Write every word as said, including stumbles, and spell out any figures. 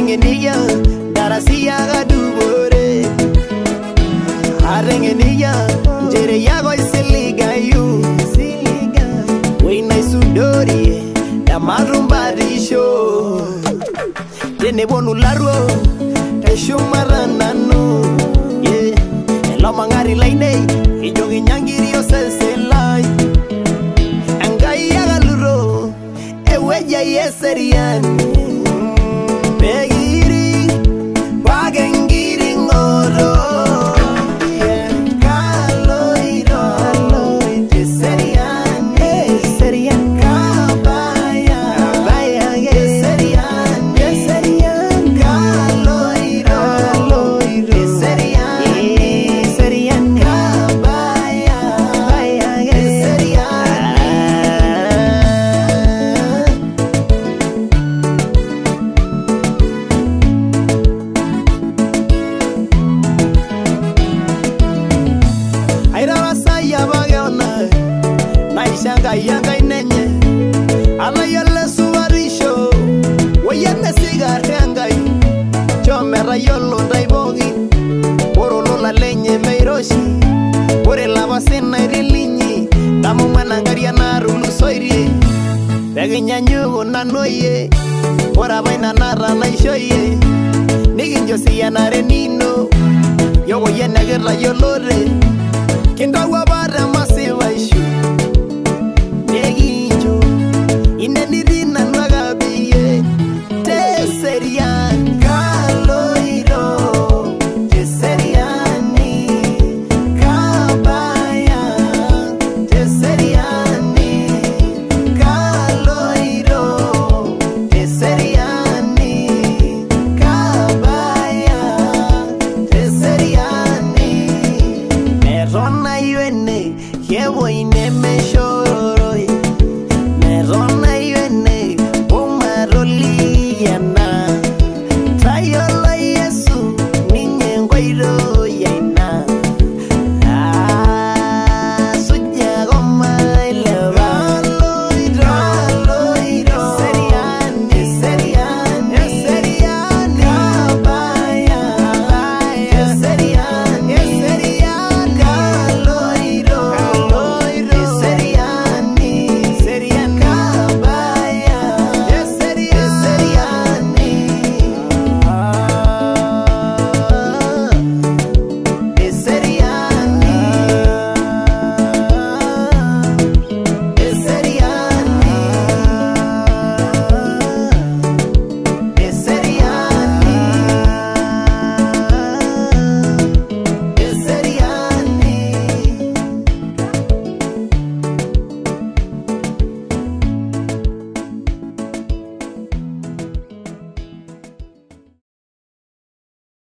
Arengenia, Darasia Gadubore. Arengenia, Jereyago Siliga, you, Siliga. When I Sudori, the Marumba show. Jenebonu Laro, the Shumaranano, yeah, and Lomangari Line, Ijogi Yangirio Selselai, and Gaya Luro, Eweja Yeserian. Naishanga yanga inenye ala yalla suwarisho wayenne sigaranga chomera yollo daibogi borolo la lenye meiroshi bore la basena irilinyi tamu manangaria na rulu soirie begenya nyugo nanoye ora baina nara naishoye niginjo siyanare nino yogo yenne gerla yolore